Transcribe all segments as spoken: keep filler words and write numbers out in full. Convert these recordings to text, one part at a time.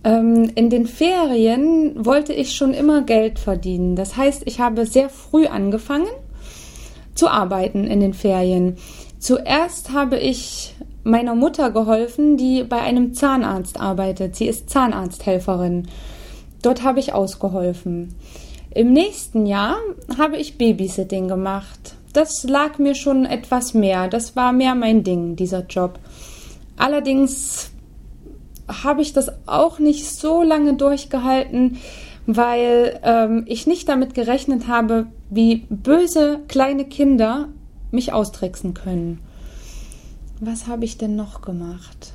Ähm, in den Ferien wollte ich schon immer Geld verdienen. Das heißt, ich habe sehr früh angefangen zu arbeiten in den Ferien. Zuerst habe ich meiner Mutter geholfen, die bei einem Zahnarzt arbeitet. Sie ist Zahnarzthelferin. Dort habe ich ausgeholfen. Im nächsten Jahr habe ich Babysitting gemacht. Das lag mir schon etwas mehr. Das war mehr mein Ding, dieser Job. Allerdings habe ich das auch nicht so lange durchgehalten, weil ähm, ich nicht damit gerechnet habe, wie böse kleine Kinder mich austricksen können. Was habe ich denn noch gemacht?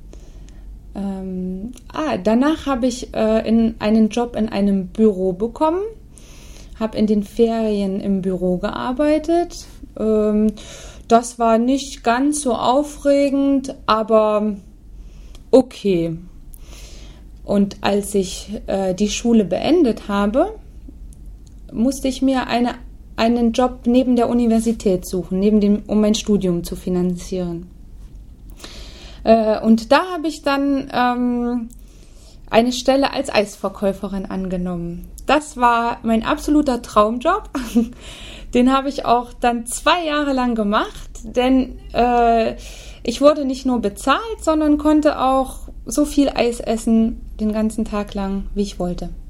Ähm, ah, danach habe ich äh, in einen Job in einem Büro bekommen, habe in den Ferien im Büro gearbeitet. Ähm, das war nicht ganz so aufregend, aber okay. Und als ich äh, die Schule beendet habe, musste ich mir eine, einen Job neben der Universität suchen, neben dem, um mein Studium zu finanzieren. Äh, und da habe ich dann ähm, eine Stelle als Eisverkäuferin angenommen. Das war mein absoluter Traumjob. Den habe ich auch dann zwei Jahre lang gemacht, denn äh, ich wurde nicht nur bezahlt, sondern konnte auch so viel Eis essen den ganzen Tag lang, wie ich wollte.